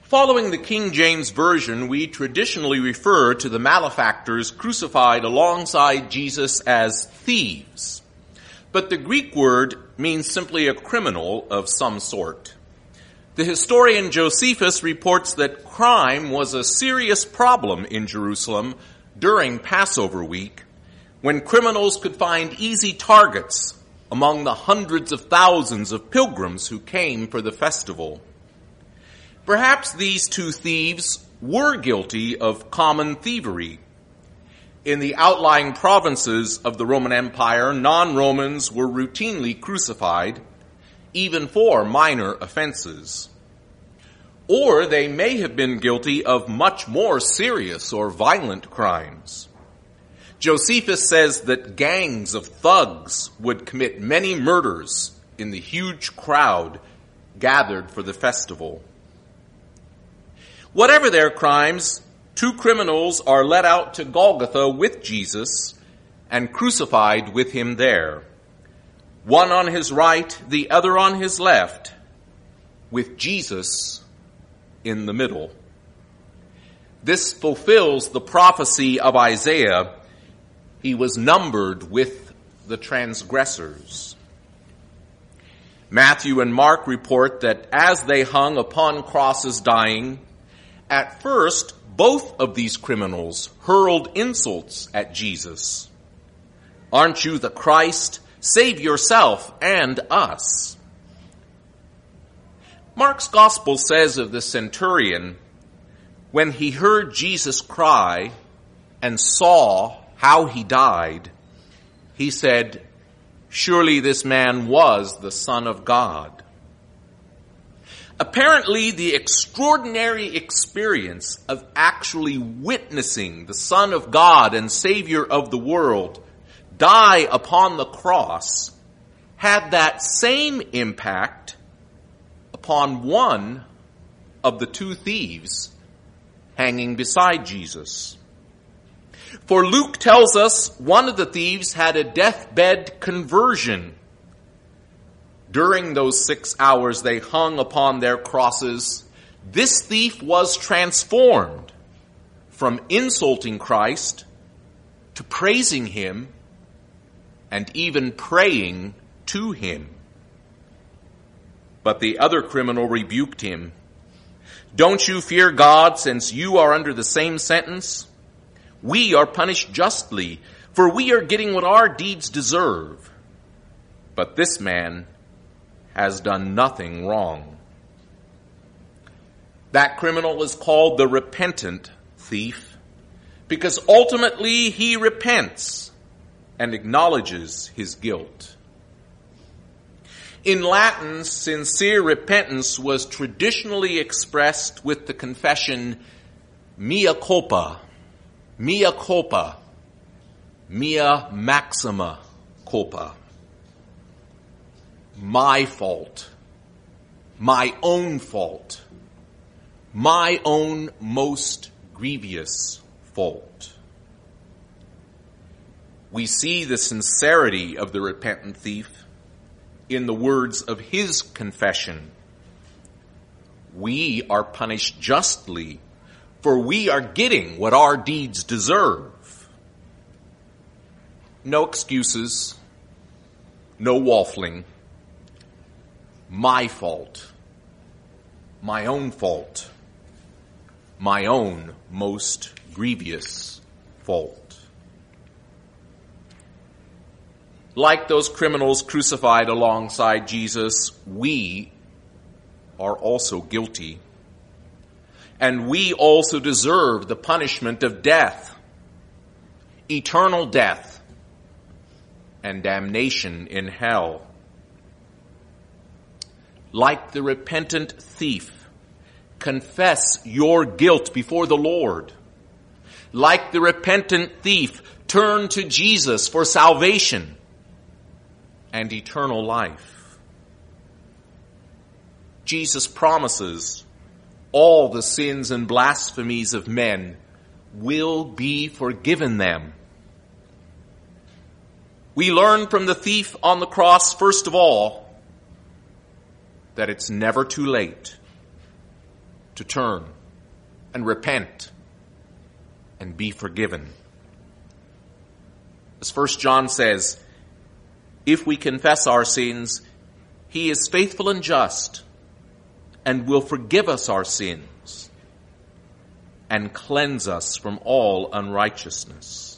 Following the King James Version, we traditionally refer to the malefactors crucified alongside Jesus as thieves. But the Greek word means simply a criminal of some sort. The historian Josephus reports that crime was a serious problem in Jerusalem during Passover week, when criminals could find easy targets among the hundreds of thousands of pilgrims who came for the festival. Perhaps these two thieves were guilty of common thievery. In the outlying provinces of the Roman Empire, non-Romans were routinely crucified, even for minor offenses. Or they may have been guilty of much more serious or violent crimes. Josephus says that gangs of thugs would commit many murders in the huge crowd gathered for the festival. Whatever their crimes, two criminals are led out to Golgotha with Jesus and crucified with him there. One on his right, the other on his left, with Jesus in the middle. This fulfills the prophecy of Isaiah. He was numbered with the transgressors. Matthew and Mark report that as they hung upon crosses dying, at first, both of these criminals hurled insults at Jesus. "Aren't you the Christ? Save yourself and us." Mark's gospel says of the centurion, when he heard Jesus cry and saw how he died, he said, "Surely this man was the Son of God." Apparently, the extraordinary experience of actually witnessing the Son of God and Savior of the world die upon the cross had that same impact upon one of the two thieves hanging beside Jesus. For Luke tells us one of the thieves had a deathbed conversion. During those 6 hours they hung upon their crosses, this thief was transformed from insulting Christ to praising him and even praying to him. But the other criminal rebuked him. "Don't you fear God, since you are under the same sentence? We are punished justly, for we are getting what our deeds deserve. But this man has done nothing wrong." That criminal is called the repentant thief because ultimately he repents and acknowledges his guilt. In Latin, sincere repentance was traditionally expressed with the confession, mea culpa, mea culpa, mea maxima culpa. My fault, my own fault, my own most grievous fault. We see the sincerity of the repentant thief in the words of his confession. "We are punished justly, for we are getting what our deeds deserve." No excuses, no waffling. My fault, my own fault, my own most grievous fault. Like those criminals crucified alongside Jesus, we are also guilty. And we also deserve the punishment of death, eternal death, and damnation in hell. Like the repentant thief, confess your guilt before the Lord. Like the repentant thief, turn to Jesus for salvation and eternal life. Jesus promises all the sins and blasphemies of men will be forgiven them. We learn from the thief on the cross, first of all, that it's never too late. to turn and repent and be forgiven. As 1 John says, if we confess our sins, he is faithful and just and will forgive us our sins and cleanse us from all unrighteousness.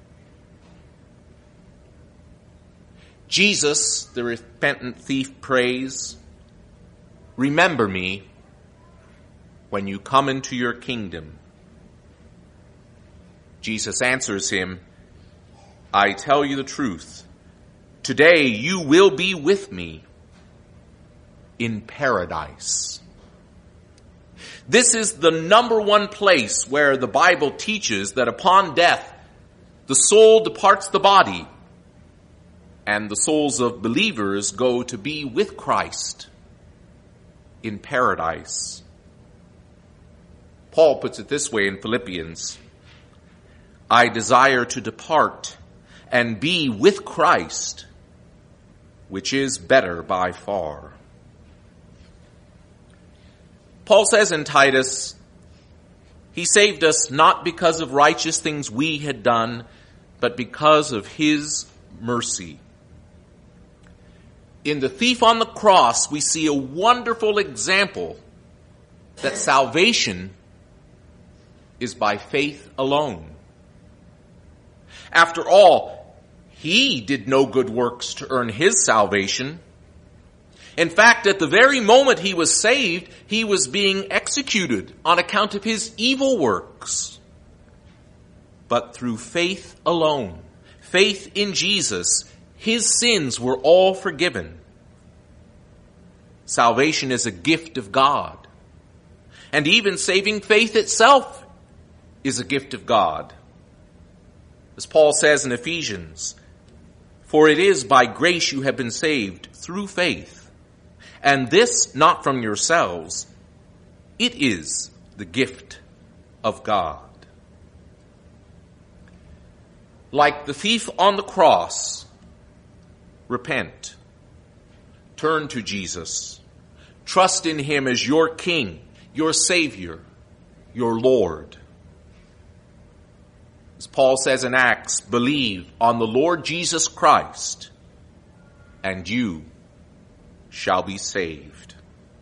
Jesus, the repentant thief, prays, remember me when you come into your kingdom. Jesus answers him, I tell you the truth. Today you will be with me in paradise. This is the number one place where the Bible teaches that upon death, the soul departs the body, and the souls of believers go to be with Christ in paradise. Paul puts it this way in Philippians, I desire to depart and be with Christ, which is better by far. Paul says in Titus, he saved us not because of righteous things we had done, but because of his mercy. In the thief on the cross, we see a wonderful example that salvation is by faith alone. After all, he did no good works to earn his salvation. In fact, at the very moment he was saved, he was being executed on account of his evil works. But through faith alone, faith in Jesus, his sins were all forgiven. Salvation is a gift of God. And even saving faith itself is a gift of God. As Paul says in Ephesians, for it is by grace you have been saved through faith, and this not from yourselves. It is the gift of God. Like the thief on the cross, repent. Turn to Jesus. Trust in him as your King, your Savior, your Lord. As Paul says in Acts, believe on the Lord Jesus Christ, and you shall be saved.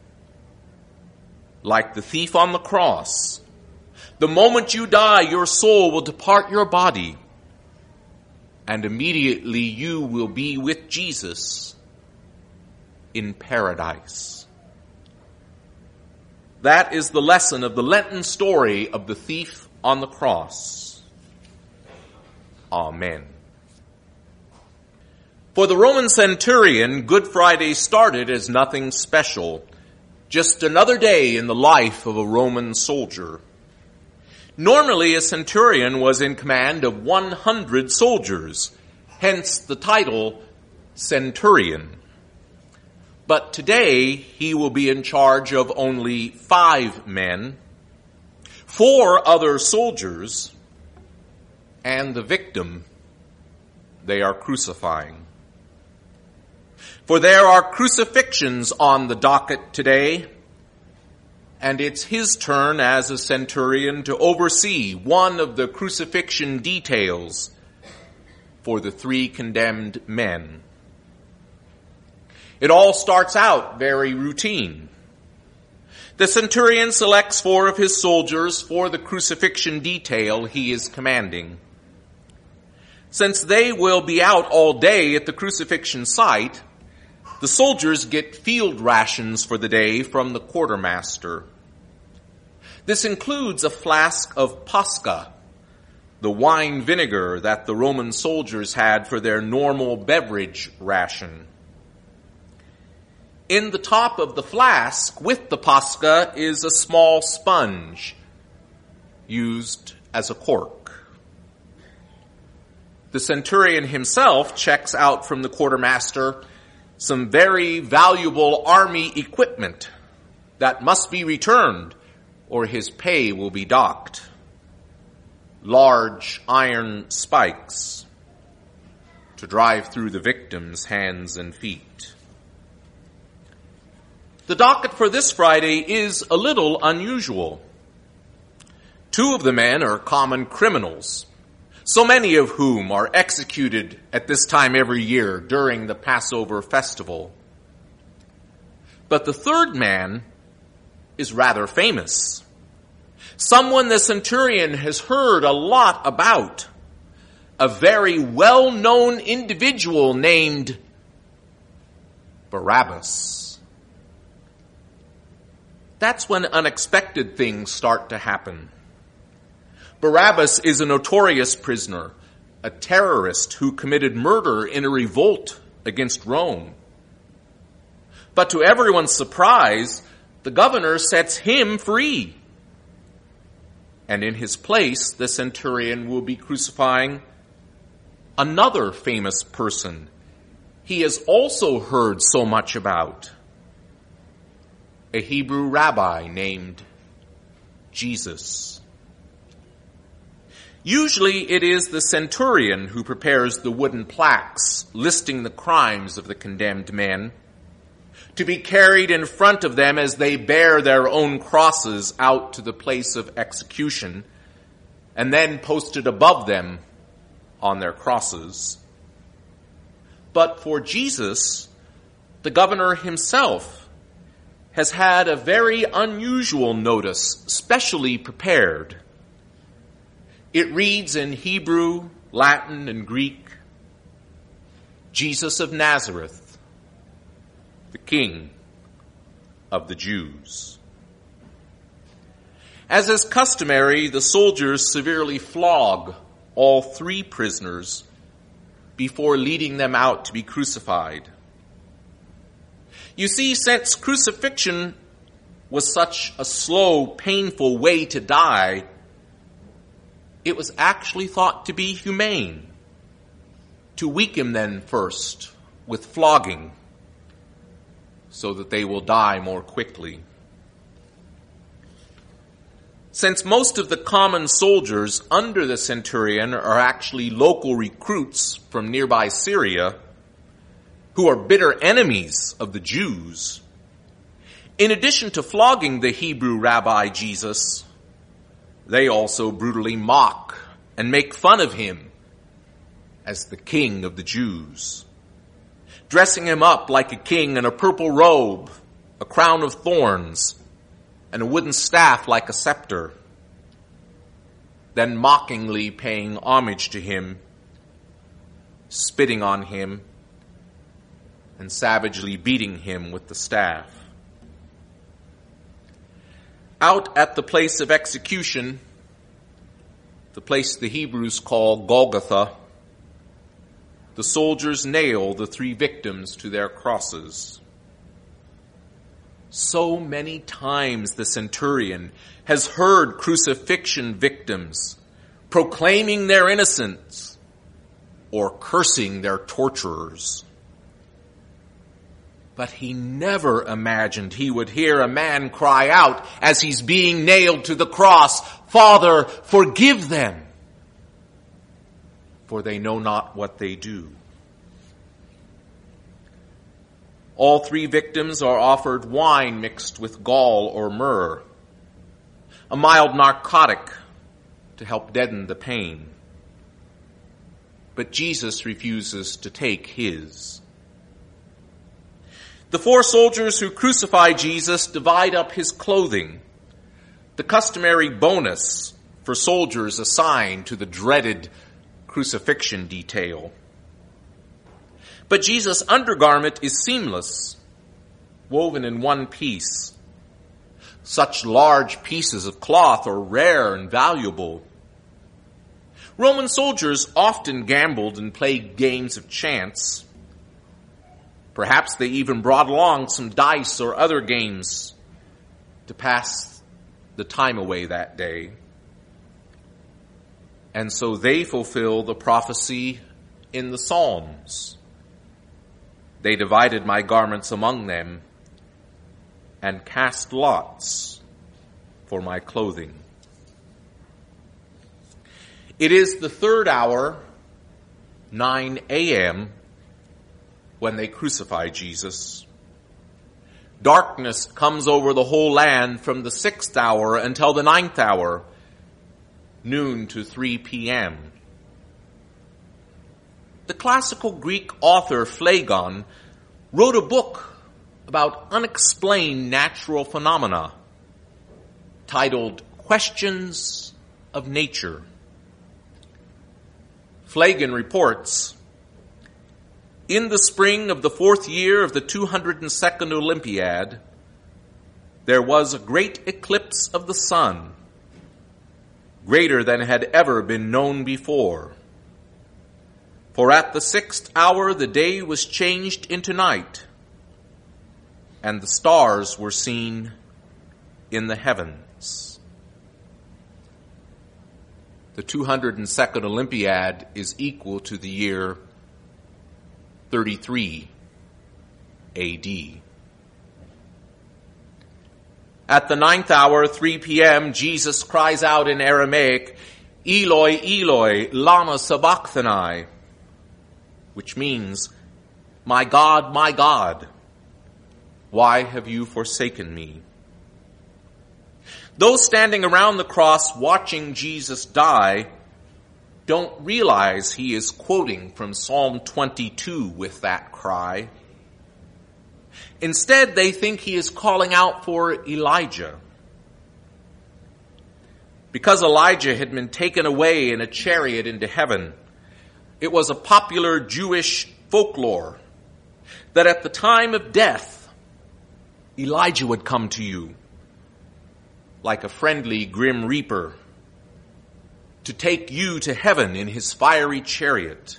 Like the thief on the cross, the moment you die, your soul will depart your body, and immediately you will be with Jesus in paradise. That is the lesson of the Lenten story of the thief on the cross. Amen. For the Roman centurion, Good Friday started as nothing special, just another day in the life of a Roman soldier. Normally, a centurion was in command of 100 soldiers, hence the title centurion. But today, he will be in charge of only 5 men, 4 other soldiers, and the victim they are crucifying. For there are crucifixions on the docket today, and it's his turn as a centurion to oversee one of the crucifixion details for the 3 condemned men. It all starts out very routine. The centurion selects 4 of his soldiers for the crucifixion detail he is commanding. Since they will be out all day at the crucifixion site, the soldiers get field rations for the day from the quartermaster. This includes a flask of Pascha, the wine vinegar that the Roman soldiers had for their normal beverage ration. In the top of the flask with the Pascha is a small sponge used as a cork. The centurion himself checks out from the quartermaster some very valuable army equipment that must be returned or his pay will be docked. Large iron spikes to drive through the victim's hands and feet. The docket for this Friday is a little unusual. 2 of the men are common criminals, so many of whom are executed at this time every year during the Passover festival. But the 3rd man is rather famous. Someone the centurion has heard a lot about. A very well-known individual named Barabbas. That's when unexpected things start to happen. Barabbas is a notorious prisoner, a terrorist who committed murder in a revolt against Rome. But to everyone's surprise, the governor sets him free. And in his place, the centurion will be crucifying another famous person he has also heard so much about. A Hebrew rabbi named Jesus. Usually it is the centurion who prepares the wooden plaques listing the crimes of the condemned men, to be carried in front of them as they bear their own crosses out to the place of execution, and then posted above them on their crosses. But for Jesus, the governor himself has had a very unusual notice specially prepared. It reads in Hebrew, Latin, and Greek, Jesus of Nazareth, the King of the Jews. As is customary, the soldiers severely flog all 3 prisoners before leading them out to be crucified. You see, since crucifixion was such a slow, painful way to die, it was actually thought to be humane to weaken them first with flogging so that they will die more quickly. Since most of the common soldiers under the centurion are actually local recruits from nearby Syria, who are bitter enemies of the Jews, in addition to flogging the Hebrew rabbi Jesus, they also brutally mock and make fun of him as the King of the Jews, dressing him up like a king in a purple robe, a crown of thorns, and a wooden staff like a scepter, then mockingly paying homage to him, spitting on him, and savagely beating him with the staff. Out at the place of execution, the place the Hebrews call Golgotha, the soldiers nail the 3 victims to their crosses. So many times the centurion has heard crucifixion victims proclaiming their innocence or cursing their torturers. But he never imagined he would hear a man cry out as he's being nailed to the cross, "Father, forgive them, for they know not what they do." All 3 victims are offered wine mixed with gall or myrrh, a mild narcotic to help deaden the pain. But Jesus refuses to take his. The 4 soldiers who crucify Jesus divide up his clothing, the customary bonus for soldiers assigned to the dreaded crucifixion detail. But Jesus' undergarment is seamless, woven in one piece. Such large pieces of cloth are rare and valuable. Roman soldiers often gambled and played games of chance. Perhaps they even brought along some dice or other games to pass the time away that day. And so they fulfill the prophecy in the Psalms. They divided my garments among them and cast lots for my clothing. It is the 3rd hour, 9 a.m., when they crucify Jesus. Darkness comes over the whole land from the 6th hour until the 9th hour, noon to 3 p.m. The classical Greek author Phlegon wrote a book about unexplained natural phenomena titled Questions of Nature. Phlegon reports, in the spring of the 4th year of the 202nd Olympiad, there was a great eclipse of the sun, greater than had ever been known before. For at the 6th hour the day was changed into night, and the stars were seen in the heavens. The 202nd Olympiad is equal to the year 33 A.D. At the 9th hour, 3 p.m., Jesus cries out in Aramaic, Eloi, Eloi, lama sabachthani, which means, my God, why have you forsaken me? Those standing around the cross watching Jesus die don't realize he is quoting from Psalm 22 with that cry. Instead, they think he is calling out for Elijah. Because Elijah had been taken away in a chariot into heaven, it was a popular Jewish folklore that at the time of death, Elijah would come to you like a friendly grim reaper to take you to heaven in his fiery chariot,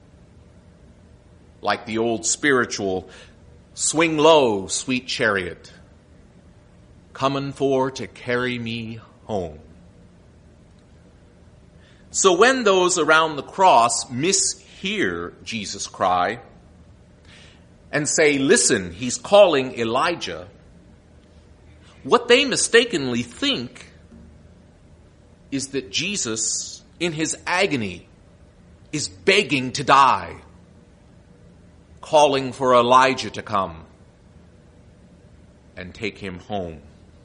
like the old spiritual swing low, sweet chariot, comin' for to carry me home. So when those around the cross mishear Jesus cry and say, listen, he's calling Elijah, what they mistakenly think is that Jesus, in his agony, is begging to die, calling for Elijah to come and take him home.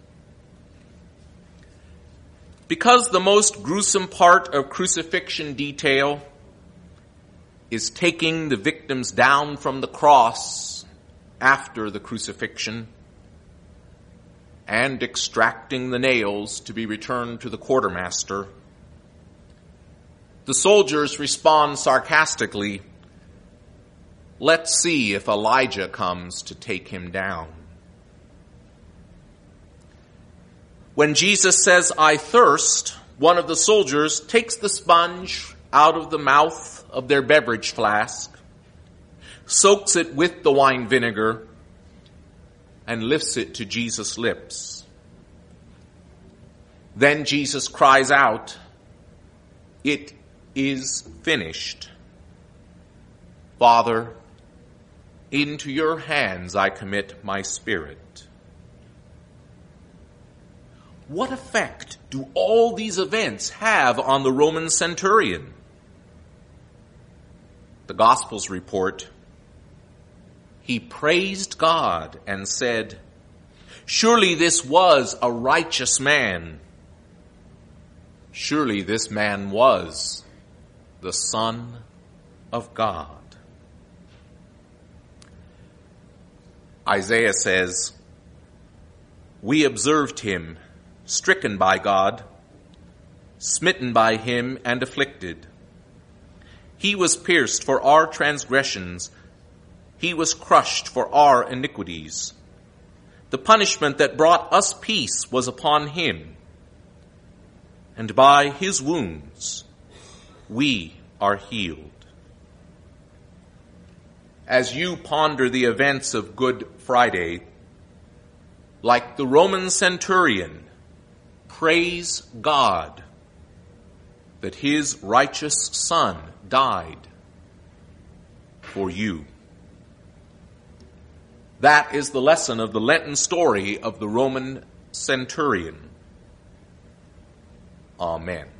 Because the most gruesome part of crucifixion detail is taking the victims down from the cross after the crucifixion and extracting the nails to be returned to the quartermaster, the soldiers respond sarcastically, let's see if Elijah comes to take him down. When Jesus says, I thirst, one of the soldiers takes the sponge out of the mouth of their beverage flask, soaks it with the wine vinegar, and lifts it to Jesus' lips. Then Jesus cries out, it is finished. Father, into your hands I commit my spirit. What effect do all these events have on the Roman centurion? The Gospels report, he praised God and said, surely this was a righteous man. Surely this man was the Son of God. Isaiah says, we observed him, stricken by God, smitten by him and afflicted. He was pierced for our transgressions. He was crushed for our iniquities. The punishment that brought us peace was upon him, and by his wounds we are healed. As you ponder the events of Good Friday, like the Roman centurion, praise God that his righteous Son died for you. That is the lesson of the Lenten story of the Roman centurion. Amen.